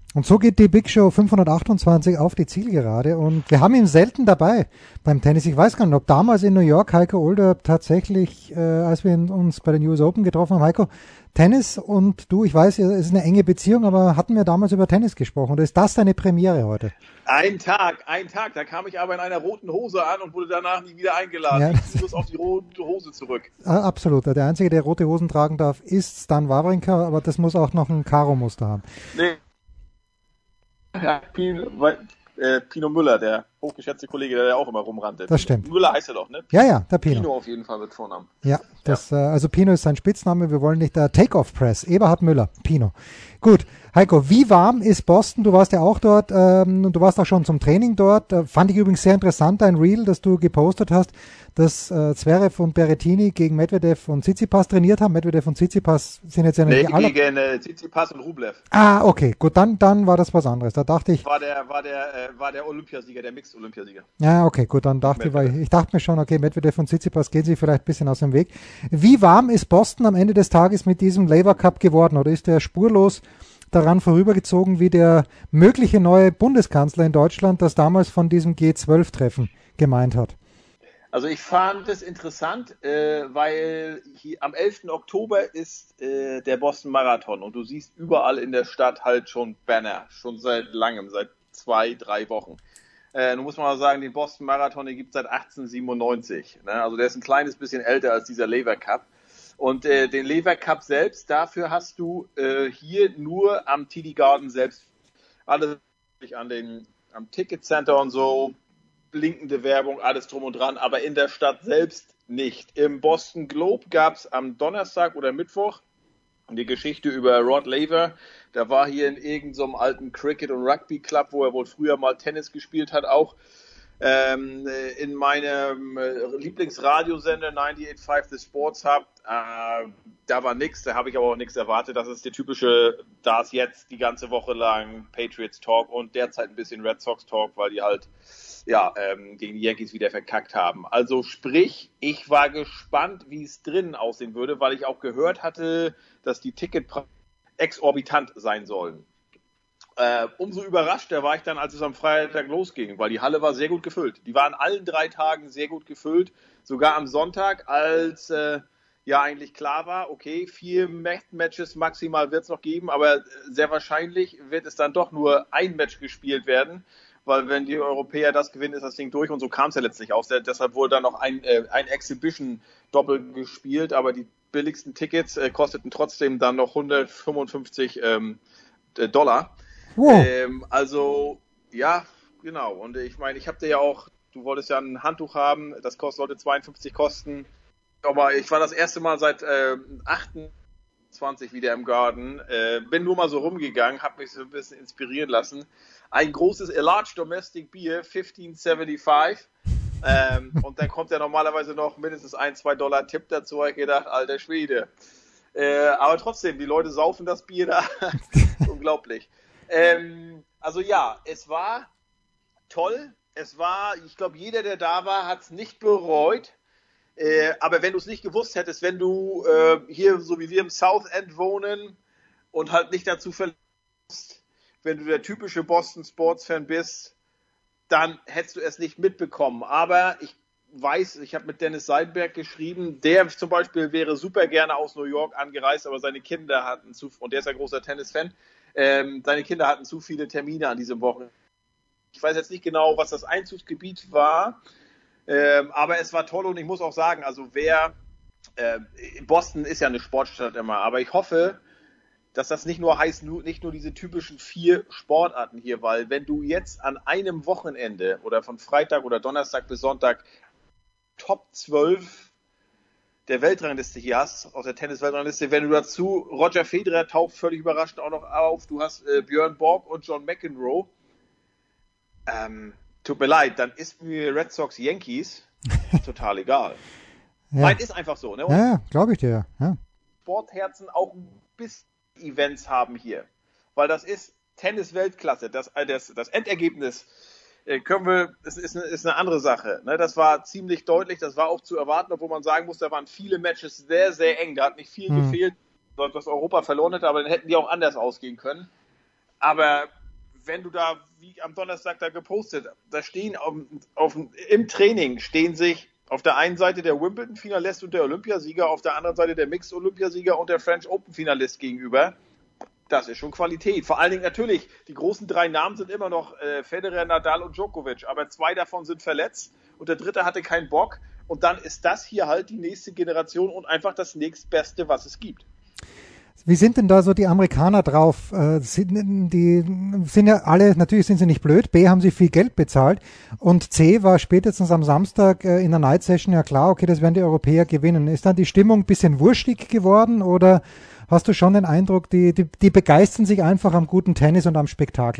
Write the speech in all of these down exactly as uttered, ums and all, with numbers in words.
Und so geht die Big Show fünfhundertachtundzwanzig auf die Zielgerade und wir haben ihn selten dabei beim Tennis. Ich weiß gar nicht, ob damals in New York Heiko Older tatsächlich, äh, als wir uns bei den U S Open getroffen haben, Heiko, Tennis und du, ich weiß, es ist eine enge Beziehung, aber hatten wir damals über Tennis gesprochen oder ist das deine Premiere heute? Ein Tag, ein Tag, da kam ich aber in einer roten Hose an und wurde danach nie wieder eingeladen. Ja. Ich muss auf die rote Hose zurück. Absolut, der Einzige, der rote Hosen tragen darf, ist Stan Wawrinka, aber das muss auch noch ein Karo-Muster haben. Nee. Ja, Pino, äh, Pino Müller, der hochgeschätzte Kollege, der, der auch immer rumrannte. Das stimmt. Müller heißt er doch, ne? Ja, ja, der Pino. Pino auf jeden Fall mit Vornamen. Ja, das, ja. Äh, also Pino ist sein Spitzname, wir wollen nicht der Take-Off-Press. Eberhard Müller, Pino. Gut, Heiko, wie warm ist Boston? Du warst ja auch dort ähm, und du warst auch schon zum Training dort. Äh, fand ich übrigens sehr interessant, ein Reel, das du gepostet hast, dass äh, Zverev und Berrettini gegen Medvedev und Tsitsipas trainiert haben. Medvedev und Tsitsipas sind jetzt ja nicht nee, alle... gegen äh, Tsitsipas und Rublev. Ah, okay, gut, dann, dann war das was anderes. Da dachte ich... War der, war der, äh, war der Olympiasieger, der Mixed-Olympiasieger. Ja, okay, gut, dann dachte ich, weil ich dachte mir schon, okay, Medvedev und Tsitsipas gehen sich vielleicht ein bisschen aus dem Weg. Wie warm ist Boston am Ende des Tages mit diesem Laver Cup geworden oder ist der spurlos daran vorübergezogen wie der mögliche neue Bundeskanzler in Deutschland, das damals von diesem G zwölf Treffen gemeint hat? Also ich fand es interessant, äh, weil hier, am elften Oktober ist äh, der Boston Marathon und du siehst überall in der Stadt halt schon Banner, schon seit langem, seit zwei, drei Wochen. Äh, nun muss man mal sagen, den Boston Marathon, den gibt es seit achtzehnhundertsiebenundneunzig. Ne? Also der ist ein kleines bisschen älter als dieser Laver Cup. Und äh, den Laver Cup selbst, dafür hast du äh, hier nur am T D Garden selbst alles an den, am Ticket Center und so, blinkende Werbung, alles drum und dran, aber in der Stadt selbst nicht. Im Boston Globe gab es am Donnerstag oder Mittwoch die Geschichte über Rod Laver. Der war hier in irgendeinem so alten Cricket- und Rugby-Club, wo er wohl früher mal Tennis gespielt hat, auch. Ähm, in meinem Lieblingsradiosender neunundachtzig Komma fünf The Sports Hub, äh, da war nichts, da habe ich aber auch nichts erwartet. Das ist der typische, da ist jetzt die ganze Woche lang Patriots Talk und derzeit ein bisschen Red Sox Talk, weil die halt ja ähm, gegen die Yankees wieder verkackt haben. Also sprich, ich war gespannt, wie es drinnen aussehen würde, weil ich auch gehört hatte, dass die Ticketpreise exorbitant sein sollen. Äh, umso überraschter war ich dann, als es am Freitag losging, weil die Halle war sehr gut gefüllt. Die war an allen drei Tagen sehr gut gefüllt, sogar am Sonntag, als äh, ja eigentlich klar war, okay, vier Matches maximal wird es noch geben, aber sehr wahrscheinlich wird es dann doch nur ein Match gespielt werden, weil wenn die Europäer das gewinnen, ist das Ding durch und so kam es ja letztlich aus. Deshalb wurde dann noch ein, äh, ein Exhibition-Doppel gespielt, aber die billigsten Tickets äh, kosteten trotzdem dann noch hundertfünfundfünfzig ähm, Dollar. Wow. Ähm, also, ja, genau. Und ich meine, ich habe dir ja auch, du wolltest ja ein Handtuch haben, das kostet, sollte zweiundfünfzig kosten. Aber ich war das erste Mal seit äh, achtundzwanzig wieder im Garden, äh, bin nur mal so rumgegangen, habe mich so ein bisschen inspirieren lassen. Ein großes A Large Domestic Beer, fünfzehn fünfundsiebzig. Ähm, und dann kommt ja normalerweise noch mindestens ein, zwei Dollar Tipp dazu. Ich gedacht, alter Schwede. Äh, aber trotzdem, die Leute saufen das Bier da. Unglaublich. Ähm, also ja, es war toll. Es war, ich glaube, jeder, der da war, hat es nicht bereut. Äh, aber wenn du es nicht gewusst hättest, wenn du äh, hier, so wie wir im South End wohnen und halt nicht dazu verlierst, wenn du der typische Boston Sports Fan bist, dann hättest du es nicht mitbekommen. Aber ich weiß, ich habe mit Dennis Seidenberg geschrieben, der zum Beispiel wäre super gerne aus New York angereist, aber seine Kinder hatten zu, und der ist ein großer Tennis-Fan, ähm, seine Kinder hatten zu viele Termine an diesem Wochenende. Ich weiß jetzt nicht genau, was das Einzugsgebiet war, ähm, aber es war toll und ich muss auch sagen, also wer, äh, Boston ist ja eine Sportstadt immer, aber ich hoffe, dass das nicht nur heißt, nur, nicht nur diese typischen vier Sportarten hier, weil wenn du jetzt an einem Wochenende oder von Freitag oder Donnerstag bis Sonntag Top zwölf der Weltrangliste hier hast, aus der Tennis-Weltrangliste, wenn du dazu, Roger Federer taucht völlig überraschend auch noch auf, du hast äh, Björn Borg und John McEnroe, ähm, tut mir leid, dann ist mir Red Sox Yankees total egal. Ja. Nein, ist einfach so. Ne? Und Ja, glaube ich dir. Ja. Sportherzen auch ein bisschen Events haben hier, weil das ist Tennis-Weltklasse. Das, das, das Endergebnis äh, können wir, das ist eine, ist eine andere Sache. Ne? Das war ziemlich deutlich, das war auch zu erwarten, obwohl man sagen muss, da waren viele Matches sehr, sehr eng. Da hat nicht viel Hm. gefehlt, dass Europa verloren hätte, aber dann hätten die auch anders ausgehen können. Aber wenn du da, wie am Donnerstag da gepostet, da stehen auf, auf, im Training stehen sich auf der einen Seite der Wimbledon-Finalist und der Olympiasieger, auf der anderen Seite der Mixed-Olympiasieger und der French Open-Finalist gegenüber. Das ist schon Qualität. Vor allen Dingen natürlich, die großen drei Namen sind immer noch äh, Federer, Nadal und Djokovic, aber zwei davon sind verletzt und der dritte hatte keinen Bock. Und dann ist das hier halt die nächste Generation und einfach das nächstbeste, was es gibt. Wie sind denn da so die Amerikaner drauf? Äh, sind, die sind ja alle, natürlich sind sie nicht blöd, B, haben sie viel Geld bezahlt und C, war spätestens am Samstag äh, in der Night Session ja klar, okay, das werden die Europäer gewinnen. Ist dann die Stimmung ein bisschen wurstig geworden oder hast du schon den Eindruck, die, die, die begeistern sich einfach am guten Tennis und am Spektakel?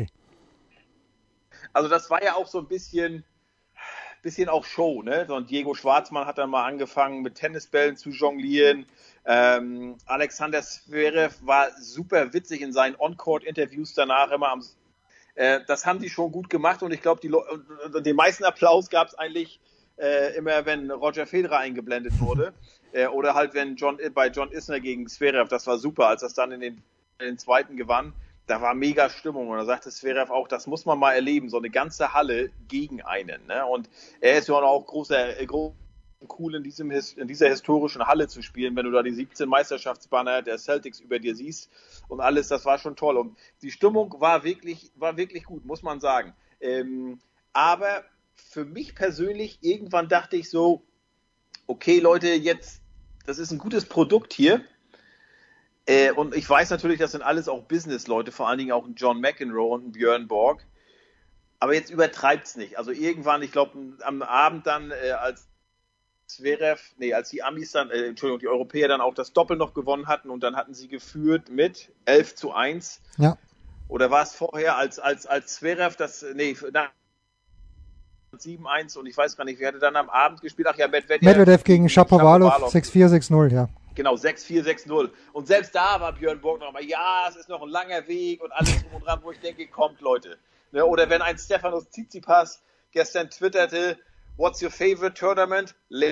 Also das war ja auch so ein bisschen... bisschen auch Show, ne? So ein Diego Schwartzmann hat dann mal angefangen mit Tennisbällen zu jonglieren. Ähm, Alexander Zverev war super witzig in seinen On-Court-Interviews danach immer am. Äh, das haben die schon gut gemacht und ich glaube, die Le- den meisten Applaus gab es eigentlich äh, immer, wenn Roger Federer eingeblendet wurde äh, oder halt wenn John bei John Isner gegen Zverev. Das war super, als das dann in den, in den zweiten gewann. Da war mega Stimmung und da sagte Zverev auch, das muss man mal erleben, so eine ganze Halle gegen einen. Ne? Und er ist ja auch großer, groß, cool in, diesem, in dieser historischen Halle zu spielen, wenn du da die siebzehn Meisterschaftsbanner der Celtics über dir siehst und alles, das war schon toll. Und die Stimmung war wirklich, war wirklich gut, muss man sagen. Ähm, aber für mich persönlich, irgendwann dachte ich so, okay Leute, jetzt, das ist ein gutes Produkt hier. Äh, und ich weiß natürlich, das sind alles auch Business-Leute, vor allen Dingen auch ein John McEnroe und ein Björn Borg. Aber jetzt übertreibt's nicht. Also irgendwann, ich glaube, am Abend dann, äh, als Zverev, nee, als die Amis dann, äh, Entschuldigung, die Europäer dann auch das Doppel noch gewonnen hatten und dann hatten sie geführt mit elf zu eins. Ja. Oder war es vorher, als, als, als Zverev das, nee, na, sieben eins und ich weiß gar nicht, wer hatte dann am Abend gespielt? Ach ja, Medvedev, Medvedev gegen, gegen Shapovalov, sechs vier, sechs null, ja. Genau, sechs vier, sechs null. Und selbst da war Björn Borg noch mal, ja, es ist noch ein langer Weg und alles drum und dran, wo ich denke, kommt, Leute. Ne, oder wenn ein Stefanos Tsitsipas gestern twitterte, what's your favorite tournament?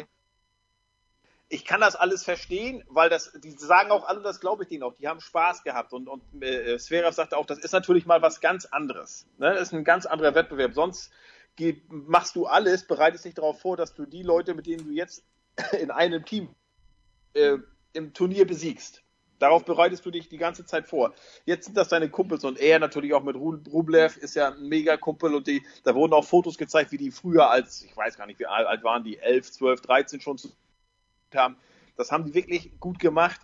Ich kann das alles verstehen, weil das, die sagen auch alle, das glaube ich denen auch, die haben Spaß gehabt. Und, und äh, Zverev sagte auch, das ist natürlich mal was ganz anderes. Ne? Das ist ein ganz anderer Wettbewerb. Sonst geh, machst du alles, bereitest dich darauf vor, dass du die Leute, mit denen du jetzt in einem Team äh, im Turnier besiegst. Darauf bereitest du dich die ganze Zeit vor. Jetzt sind das deine Kumpels und er natürlich auch mit Rublev ist ja ein Mega-Kumpel und die, da wurden auch Fotos gezeigt, wie die früher als, ich weiß gar nicht, wie alt waren die, elf, zwölf, dreizehn schon zu haben. Das haben die wirklich gut gemacht.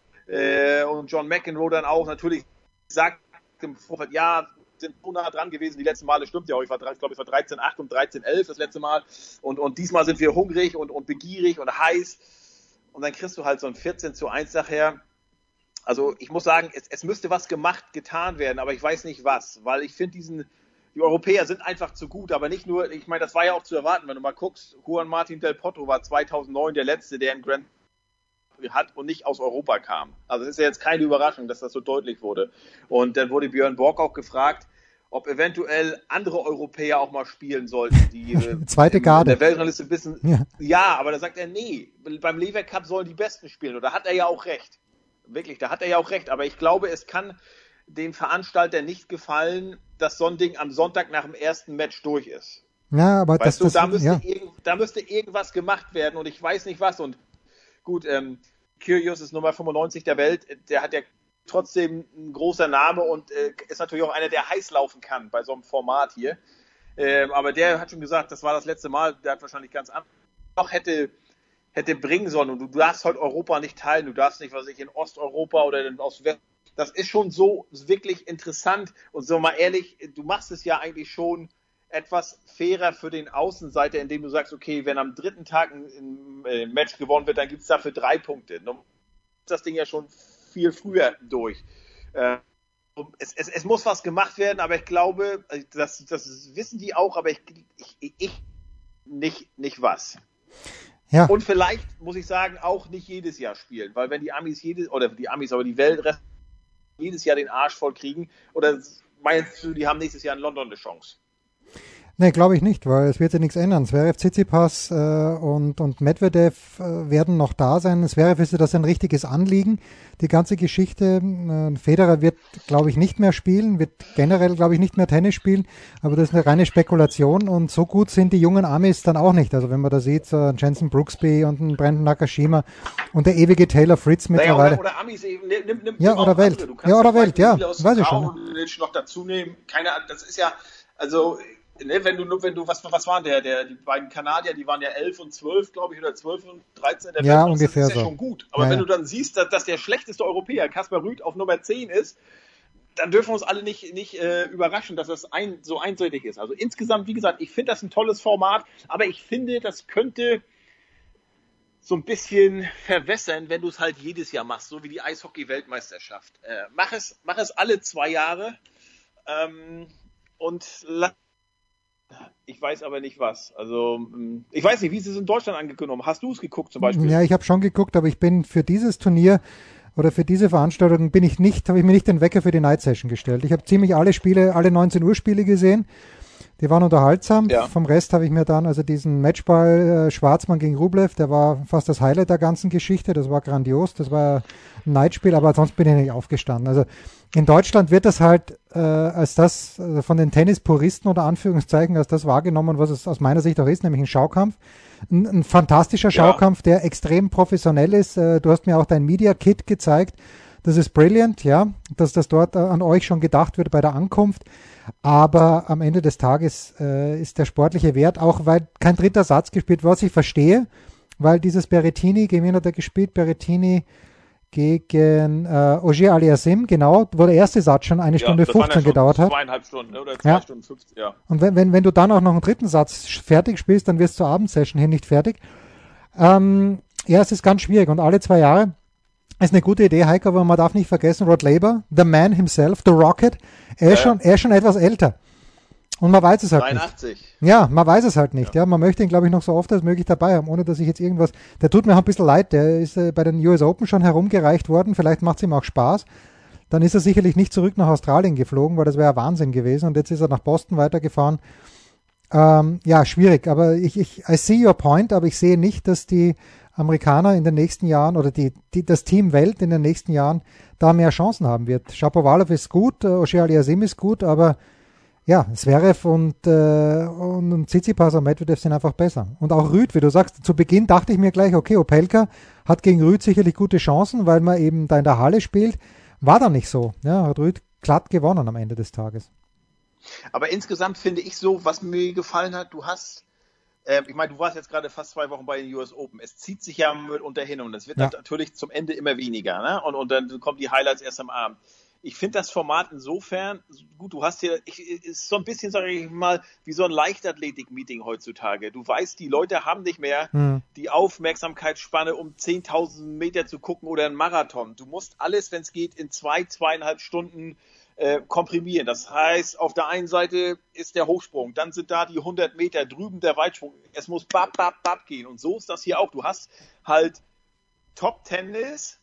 Äh, und John McEnroe dann auch natürlich sagt im Vorfeld, ja, sind so nah dran gewesen, die letzten Male stimmt ja auch, ich, war, ich glaube, es war dreizehn acht und dreizehn elf das letzte Mal und, und diesmal sind wir hungrig und, und begierig und heiß. Und dann kriegst du halt so ein vierzehn zu eins nachher. Also ich muss sagen, es, es müsste was gemacht, getan werden, aber ich weiß nicht was, weil ich finde diesen, die Europäer sind einfach zu gut, aber nicht nur, ich meine, das war ja auch zu erwarten, wenn du mal guckst, Juan Martín del Potro war zweitausendneun der Letzte, der einen Grand Prix hat und nicht aus Europa kam. Also es ist ja jetzt keine Überraschung, dass das so deutlich wurde. Und dann wurde Björn Borg auch gefragt, ob eventuell andere Europäer auch mal spielen sollten, die zweite Garde. In der Weltrangliste ein bisschen, ja. ja, aber da sagt er, nee, beim Lever Cup sollen die Besten spielen. Und da hat er ja auch recht. Wirklich, da hat er ja auch recht. Aber ich glaube, es kann den Veranstalter nicht gefallen, dass so ein Ding am Sonntag nach dem ersten Match durch ist. Ja, aber weißt das, du, das, da, müsste ja. irgend, da müsste irgendwas gemacht werden und ich weiß nicht was. Und gut, ähm, Kyrgios ist Nummer fünfundneunzig der Welt. Der hat ja trotzdem ein großer Name und äh, ist natürlich auch einer, der heiß laufen kann bei so einem Format hier. Ähm, aber der hat schon gesagt, das war das letzte Mal, der hat wahrscheinlich ganz anders noch hätte, hätte bringen sollen. Und du darfst heute Europa nicht teilen, du darfst nicht, was ich, in Osteuropa oder in Ost-West. Das ist schon so wirklich interessant. Und so mal ehrlich, du machst es ja eigentlich schon etwas fairer für den Außenseiter, indem du sagst, okay, wenn am dritten Tag ein, ein Match gewonnen wird, dann gibt es dafür drei Punkte. Dann ist das Ding ja schon viel früher durch. Äh, es, es, es muss was gemacht werden, aber ich glaube, das, das wissen die auch, aber ich, ich, ich nicht, nicht was. Ja. Und vielleicht, muss ich sagen, auch nicht jedes Jahr spielen, weil wenn die Amis jedes, oder die Amis, aber die Welt jedes Jahr den Arsch voll kriegen, oder meinst du, die haben nächstes Jahr in London eine Chance? Nee, glaube ich nicht, weil es wird sich nichts ändern. Zverev, Tsitsipas äh, und, und Medvedev äh, werden noch da sein. Zverev ist ja das ein richtiges Anliegen, die ganze Geschichte. Äh, Federer wird, glaube ich, nicht mehr spielen, wird generell, glaube ich, nicht mehr Tennis spielen, aber das ist eine reine Spekulation und so gut sind die jungen Amis dann auch nicht. Also wenn man da sieht, so ein Jensen Brooksby und ein Brandon Nakashima und der ewige Taylor Fritz mittlerweile. Naja, oder, oder Amis eben, nimm, nimm, nimm ja, oder Welt. Ja, oder Welt, ja, weiß ich schon. Noch dazu nehmen, keine Ahnung, das ist ja, also, ne, wenn du, wenn du, was, was waren der, der, die beiden Kanadier, die waren ja elf und zwölf, glaube ich, oder zwölf und dreizehn, der ja, Welt, ungefähr das ist ja so. schon gut. Aber ja, wenn ja. du dann siehst, dass, dass der schlechteste Europäer, Kaspar Rüth, auf Nummer zehn ist, dann dürfen wir uns alle nicht, nicht äh, überraschen, dass das ein, so einseitig ist. Also insgesamt, wie gesagt, ich finde das ein tolles Format, aber ich finde, das könnte so ein bisschen verwässern, wenn du es halt jedes Jahr machst, so wie die Eishockey-Weltmeisterschaft. Äh, mach es, mach es alle zwei Jahre. Ähm, und ich weiß aber nicht was. Also ich weiß nicht, wie sie es in Deutschland angekündigt haben. Hast du es geguckt zum Beispiel? Ja, ich habe schon geguckt, aber ich bin für dieses Turnier oder für diese Veranstaltung bin ich nicht, habe ich mir nicht den Wecker für die Night Session gestellt. Ich habe ziemlich alle Spiele, alle neunzehn Uhr Spiele gesehen. Die waren unterhaltsam. Ja. Vom Rest habe ich mir dann also diesen Matchball äh, Schwarzmann gegen Rublev, der war fast das Highlight der ganzen Geschichte. Das war grandios. Das war ein Nightspiel, aber sonst bin ich nicht aufgestanden. Also in Deutschland wird das halt äh, als das also von den Tennispuristen oder Anführungszeichen als das wahrgenommen, was es aus meiner Sicht auch ist, nämlich ein Schaukampf. Ein, ein fantastischer Schaukampf, ja. Der extrem professionell ist. Äh, du hast mir auch dein Media Kit gezeigt. Das ist brilliant, ja, dass das dort äh, an euch schon gedacht wird bei der Ankunft. Aber am Ende des Tages äh, ist der sportliche Wert, auch weil kein dritter Satz gespielt wird, was ich verstehe, weil dieses Berrettini, gegen wen hat er gespielt? Berrettini gegen äh, Auger Aliassime, genau, wo der erste Satz schon eine ja, Stunde fünfzehn ja gedauert hat. Zweieinhalb Stunden oder zwei ja. Stunden fünfzehn, ja. Und wenn, wenn, wenn du dann auch noch einen dritten Satz fertig spielst, dann wirst du zur Abendsession hin nicht fertig. Ähm, ja, es ist ganz schwierig und alle zwei Jahre ist eine gute Idee, Heiko, aber man darf nicht vergessen, Rod Laver, the man himself, the Rocket, er ist, ja. schon, er ist schon etwas älter. Und man weiß es halt dreiundachtzig. Nicht. Ja, man weiß es halt nicht. Ja. Ja, man möchte ihn, glaube ich, noch so oft als möglich dabei haben, ohne dass ich jetzt irgendwas... Der tut mir auch ein bisschen leid, der ist äh, bei den U S Open schon herumgereicht worden, vielleicht macht es ihm auch Spaß. Dann ist er sicherlich nicht zurück nach Australien geflogen, weil das wäre Wahnsinn gewesen. Und jetzt ist er nach Boston weitergefahren. Ähm, ja, schwierig, aber ich, ich, I see your point, aber ich sehe nicht, dass die Amerikaner in den nächsten Jahren oder die, die, das Team Welt in den nächsten Jahren da mehr Chancen haben wird. Shapovalov ist gut, äh, Auger Aliassime ist gut, aber ja, Zverev und, äh, und, und Tsitsipas und Medvedev sind einfach besser. Und auch Rüd, wie du sagst, zu Beginn dachte ich mir gleich, okay, Opelka hat gegen Rüd sicherlich gute Chancen, weil man eben da in der Halle spielt. War dann nicht so. Ja, hat Rüd glatt gewonnen am Ende des Tages. Aber insgesamt finde ich so, was mir gefallen hat, du hast Ähm, ich meine, du warst jetzt gerade fast zwei Wochen bei den U S Open. Es zieht sich ja mitunter hin und es wird ja. natürlich zum Ende immer weniger. Ne? Und, und dann kommen die Highlights erst am Abend. Ich finde das Format insofern gut. Du hast hier, ich, ist so ein bisschen, sage ich mal, wie so ein Leichtathletik-Meeting heutzutage. Du weißt, die Leute haben nicht mehr hm. die Aufmerksamkeitsspanne, um zehntausend Meter zu gucken oder einen Marathon. Du musst alles, wenn es geht, in zwei, zweieinhalb Stunden Äh, komprimieren. Das heißt, auf der einen Seite ist der Hochsprung, dann sind da die hundert Meter, drüben der Weitsprung. Es muss bap, bap, bap gehen. Und so ist das hier auch. Du hast halt Top-Tennis,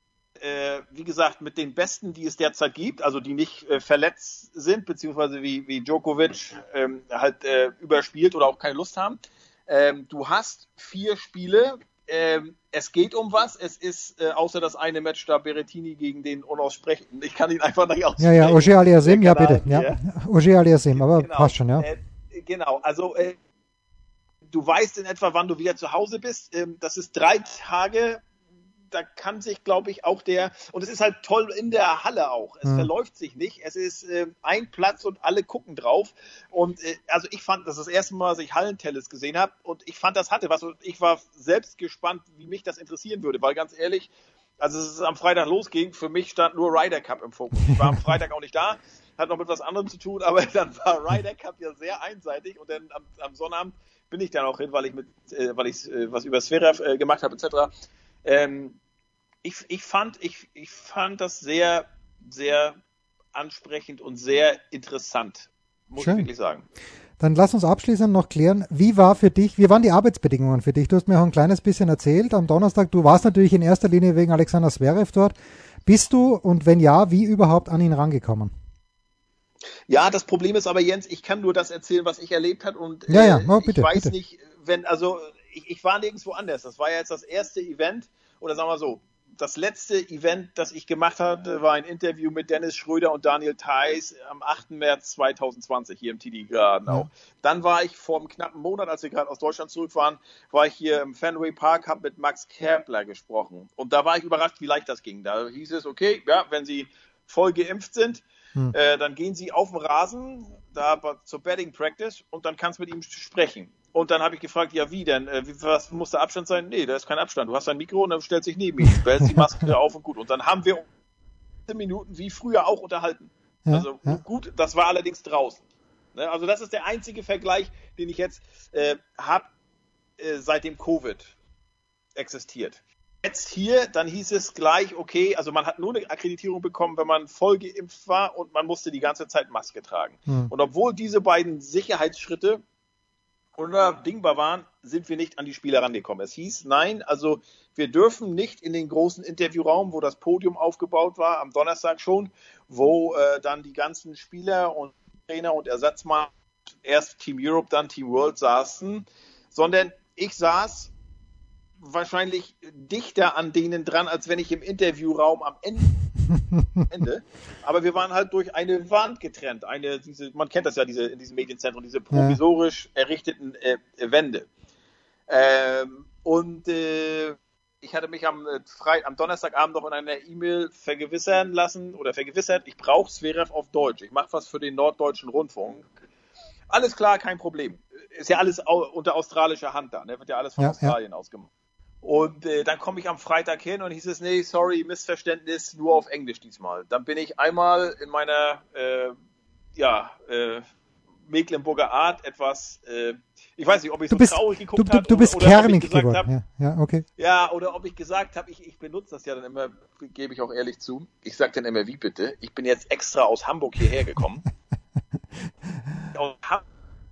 äh, wie gesagt, mit den Besten, die es derzeit gibt, also die nicht äh, verletzt sind, beziehungsweise wie, wie Djokovic ähm, halt äh, überspielt oder auch keine Lust haben. Ähm, du hast vier Spiele. Ähm, es geht um was. Es ist, äh, außer das eine Match da, Berrettini gegen den Unaussprechlichen. Ich kann ihn einfach nicht aussprechen. Ja, ja, Auger Aliassime, ja, bitte. Ja. Auger Aliassime, aber genau. passt schon, ja. Äh, genau, also äh, du weißt in etwa, wann du wieder zu Hause bist. Ähm, das ist drei Tage. Da kann sich, glaube ich, auch der, und es ist halt toll in der Halle auch. Es hm. verläuft sich nicht. Es ist äh, ein Platz und alle gucken drauf. Und äh, also ich fand, das ist das erste Mal, dass ich Hallentennis gesehen habe und ich fand, das hatte was. Und ich war selbst gespannt, wie mich das interessieren würde, weil ganz ehrlich, als es am Freitag losging, für mich stand nur Ryder Cup im Fokus. Ich war am Freitag auch nicht da, hat noch mit was anderem zu tun, aber dann war Ryder Cup ja sehr einseitig und dann am, am Sonnabend bin ich dann auch hin, weil ich mit, äh, weil ich äh, was über Zverev äh, gemacht habe, et cetera. Ähm, ich, ich, fand, ich, ich fand das sehr, sehr ansprechend und sehr interessant, muss Schön. ich wirklich sagen. Dann lass uns abschließend noch klären, wie war für dich, wie waren die Arbeitsbedingungen für dich? Du hast mir auch ein kleines bisschen erzählt am Donnerstag, du warst natürlich in erster Linie wegen Alexander Zverev dort. Bist du und wenn ja, wie überhaupt an ihn rangekommen? Ja, das Problem ist aber, Jens, ich kann nur das erzählen, was ich erlebt habe und ja, ja. Äh, Oh, bitte, ich weiß bitte. nicht, wenn, also ich, ich war nirgendwo anders. Das war ja jetzt das erste Event, oder sagen wir so, das letzte Event, das ich gemacht hatte, war ein Interview mit Dennis Schröder und Daniel Theiss am achten März zweitausendzwanzig hier im T D Garden Ja. auch. Dann war ich vor einem knappen Monat, als wir gerade aus Deutschland zurück waren, war ich hier im Fenway Park, habe mit Max Kepler gesprochen. Und da war ich überrascht, wie leicht das ging. Da hieß es, okay, ja, wenn Sie voll geimpft sind, hm. äh, dann gehen Sie auf den Rasen, da zur Batting Practice und dann kannst du mit ihm sprechen. Und dann habe ich gefragt, ja wie denn? Äh, wie, was muss der Abstand sein? Nee, da ist kein Abstand. Du hast ein Mikro und dann stellst dich neben ihn, behältst die Maske auf und gut. Und dann haben wir Minuten wie früher auch unterhalten. Ja, also ja. Gut, das war allerdings draußen. Ne? Also das ist der einzige Vergleich, den ich jetzt äh, habe, äh, seitdem Covid existiert. Jetzt hier, dann hieß es gleich, okay, also man hat nur eine Akkreditierung bekommen, wenn man voll geimpft war und man musste die ganze Zeit Maske tragen. Hm. Und obwohl diese beiden Sicherheitsschritte unabdingbar waren, sind wir nicht an die Spieler rangekommen. Es hieß, nein, also wir dürfen nicht in den großen Interviewraum, wo das Podium aufgebaut war, am Donnerstag schon, wo äh, dann die ganzen Spieler und Trainer und Ersatzmann, erst Team Europe, dann Team World saßen, sondern ich saß wahrscheinlich dichter an denen dran, als wenn ich im Interviewraum am Ende Ende. Aber wir waren halt durch eine Wand getrennt. Eine, diese, man kennt das ja, diese, in diesem Medienzentrum, diese provisorisch errichteten äh, Wände. Ähm, und äh, ich hatte mich am, Freit- am Donnerstagabend noch in einer E-Mail vergewissern lassen oder vergewissert, ich brauche Zverev auf Deutsch. Ich mache was für den Norddeutschen Rundfunk. Alles klar, kein Problem. Ist ja alles au- unter australischer Hand da. Ne? Wird ja alles von ja, Australien ja. ausgemacht. Und äh, dann komme ich am Freitag hin und hieß es, nee, sorry, Missverständnis, nur auf Englisch diesmal. Dann bin ich einmal in meiner äh, ja, äh, Mecklenburger Art etwas, äh, ich weiß nicht, ob ich so bist, traurig geguckt habe. Du, du, du bist oder, oder kernig geworden. Hab, ja, ja, okay. ja, oder ob ich gesagt habe, ich, ich benutze das ja dann immer, gebe ich auch ehrlich zu. Ich sage dann immer, wie bitte? Ich bin jetzt extra aus Hamburg hierher gekommen. Aus Hamburg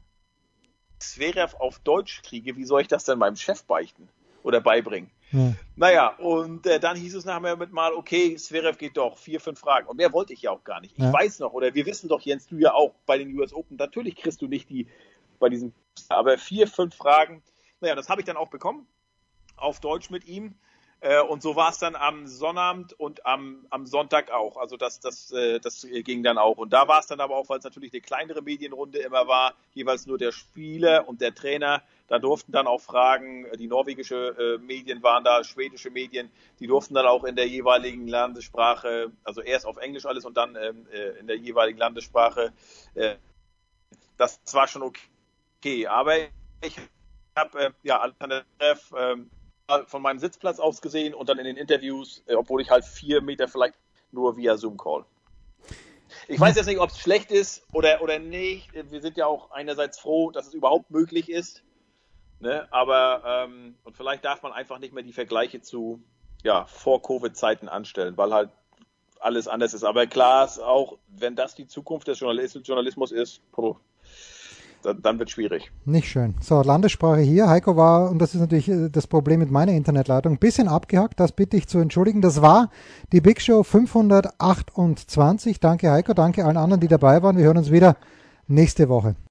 Zverev auf Deutsch kriege, wie soll ich das denn meinem Chef beichten? Oder beibringen. Ja. Naja, und äh, dann hieß es nachher mit mal, okay, Zverev geht doch, vier, fünf Fragen. Und mehr wollte ich ja auch gar nicht. Ich ja. weiß noch, oder wir wissen doch, Jens, du ja auch, bei den U S Open, natürlich kriegst du nicht die, bei diesem, aber vier, fünf Fragen. Naja, das habe ich dann auch bekommen, auf Deutsch mit ihm. Äh, und so war es dann am Sonnabend und am, am Sonntag auch. Also das, das, äh, das ging dann auch. Und da war es dann aber auch, weil es natürlich eine kleinere Medienrunde immer war, jeweils nur der Spieler und der Trainer. Da durften dann auch Fragen, die norwegische äh, Medien waren da, schwedische Medien, die durften dann auch in der jeweiligen Landessprache, also erst auf Englisch alles und dann ähm, äh, in der jeweiligen Landessprache. Äh, das war schon okay. Aber ich habe äh, ja Alexander Zverev äh, von meinem Sitzplatz aus gesehen und dann in den Interviews, äh, obwohl ich halt vier Meter vielleicht nur via Zoom-Call. Ich weiß jetzt nicht, ob es schlecht ist oder, oder nicht. Wir sind ja auch einerseits froh, dass es überhaupt möglich ist. Ne? Aber ähm, und vielleicht darf man einfach nicht mehr die Vergleiche zu ja, Vor-Covid-Zeiten anstellen, weil halt alles anders ist. Aber klar ist auch, wenn das die Zukunft des Journalismus, Journalismus ist, dann, dann wird es schwierig. Nicht schön. So, Landessprache hier. Heiko war, und das ist natürlich das Problem mit meiner Internetleitung, ein bisschen abgehackt. Das bitte ich zu entschuldigen. Das war die Big Show fünfhundertachtundzwanzig. Danke Heiko, danke allen anderen, die dabei waren. Wir hören uns wieder nächste Woche.